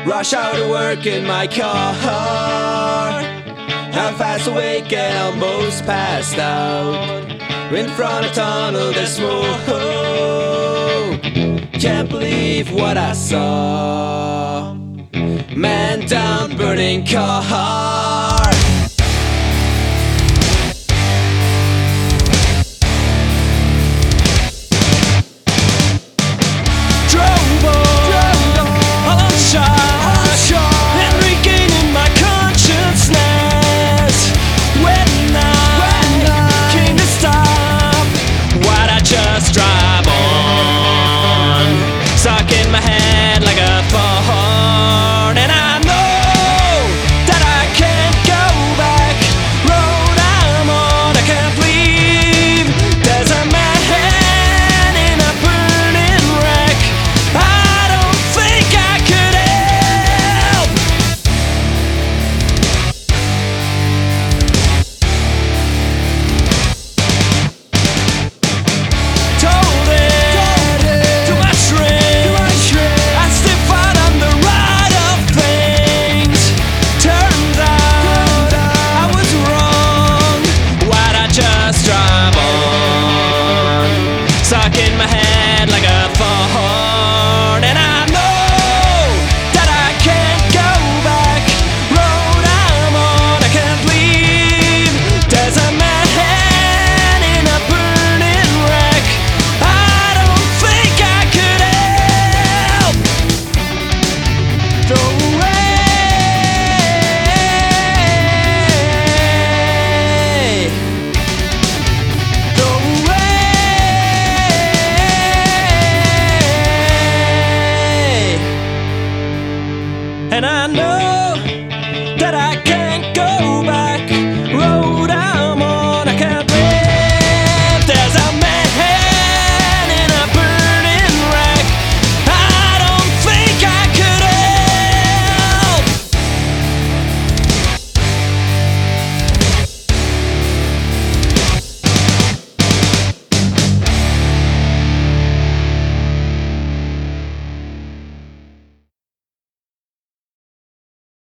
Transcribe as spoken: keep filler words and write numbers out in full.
Rush out to work in my car. I'm fast awake and almost passed out. In front of tunnel there's smoke. Can't believe what I saw. Man down, burning car. Drove on, all on shot, and regaining my consciousness. When I came to stop, why'd I just drive on? Stuck in my head like a thorn, and I know that I can't go back. Road I'm on, I can't believe there's a man in a burning wreck. I don't think I could help. Told it to my shrink, I still fight on the right of things. Turns out I was wrong. Why'd I just drive